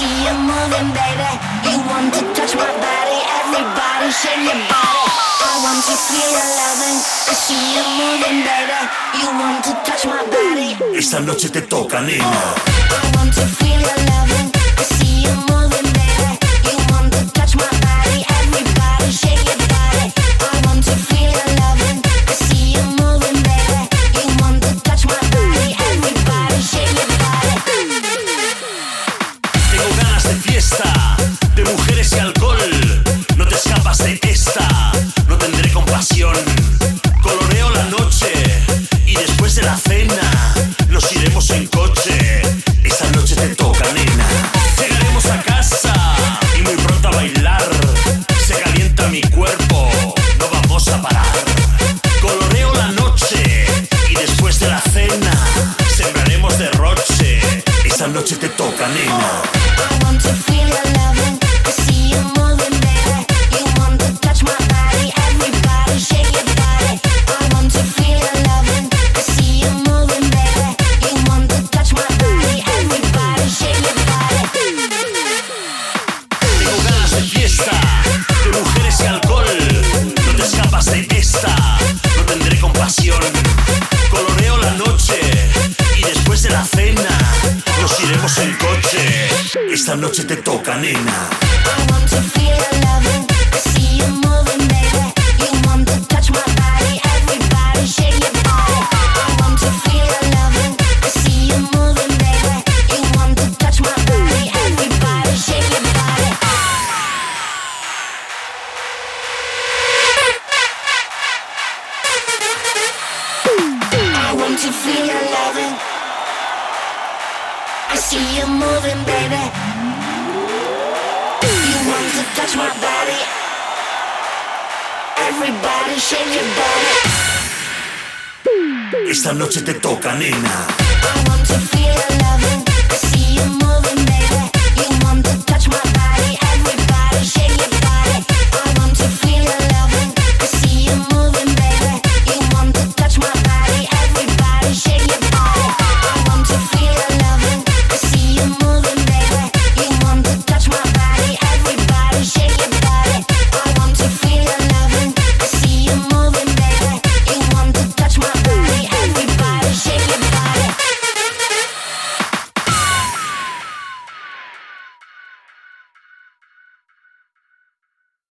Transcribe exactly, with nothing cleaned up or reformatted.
see you moving, baby. You want to touch my body, everybody shake your body. I want to feel your loving. I see you moving, baby. You want to touch my body. Esta noche te toca, nena. I want to feel your loving. I see you moving, baby. You want to touch my body, everybody shake your body. I want to feel your loving. I see you moving, baby. You want to touch my body, everybody shake your body. Tengo ganas de fiesta, de mujeres y alcohol. No te escapas de esta, no tendré compasión. Coloreo la noche y después de la cena nos iremos en coche. Esta noche te toca, nena. Llegaremos a casa y muy pronto a bailar. Se calienta mi cuerpo, no vamos a parar. Coloreo la noche y después de la cena sembraremos derroche. Esta noche te toca, nena. I want to feel your loving. I see you moving, baby. You want to touch my body, everybody shake your body. I want to feel your loving. I see you moving, baby. You want to touch my body, everybody shake your body. Tengo ganas de fiesta, de mujeres y alcohol. No te escapas de esta, no tendré compasión. Coloreo la noche y después de la cena nos iremos en coche. Esta noche te toca, nena. I want to feel your loving. I see you moving, baby. You want to touch my body, everybody shake your body. I want to feel your loving. I see you moving, baby. You want to touch my body, everybody shake your body. I want to feel your loving. I see you moving, baby. You want to touch my body. Everybody shake your body. Esta noche te toca, nena. I want to feel your loving. I see you moving, baby. You want to